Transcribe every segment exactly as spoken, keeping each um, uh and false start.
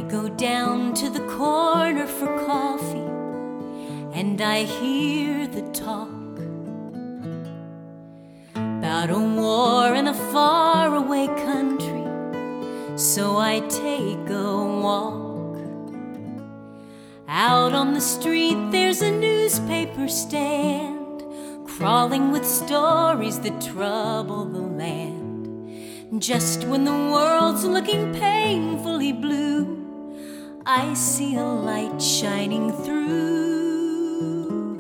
go down to the corner for coffee, and I hear the talk about a war in a faraway country. So I take a walk. Out on the street there's a newspaper stand, crawling with stories that trouble the land. Just when the world's looking painfully blue, I see a light shining through.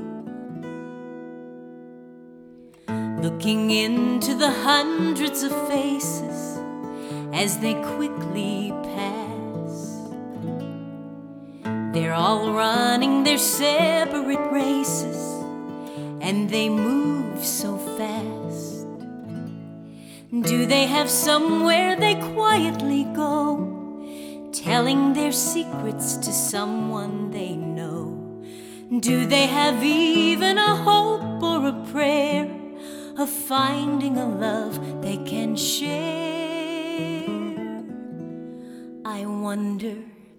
Looking into the hundreds of faces as they quickly pass, they're all running their separate races, and they move so fast. Do they have somewhere they quietly go, telling their secrets to someone they know? Do they have even a hope or a prayer of finding a love they can share? I wonder,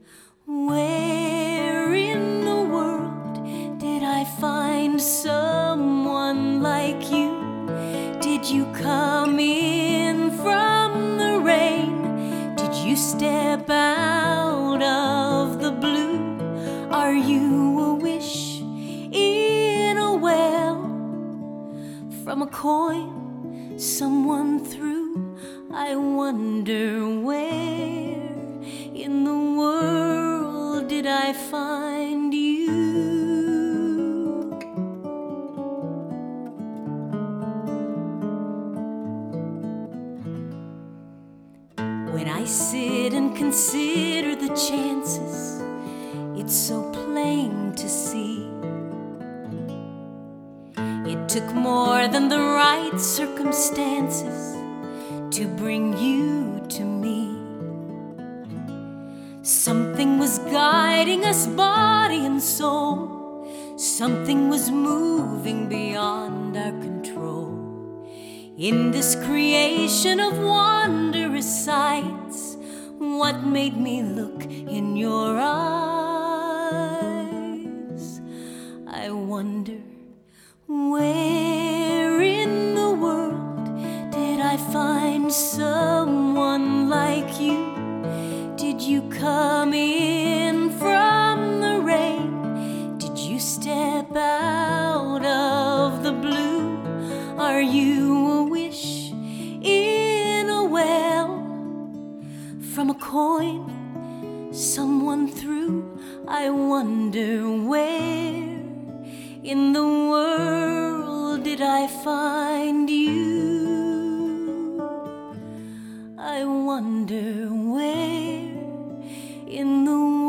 where in the world did I find someone like you? Did you come in from the rain? Did you step out of the blue? Are you a wish in a well, from a coin someone threw? I wonder, where in the world did I find you? When I sit and consider the chances, it's so plain to see it took more than the right circumstances to bring you to me. Something was guiding us, body and soul. Something was moving beyond our control. In this creation of wondrous sights, what made me look in your eyes? I wonder, where in the world did I find someone like you? Did you come in from the rain? Did you step out of the blue? Are you a wish in a well, from a coin someone threw? I wonder, where in the world did I find you? I wonder, where in the world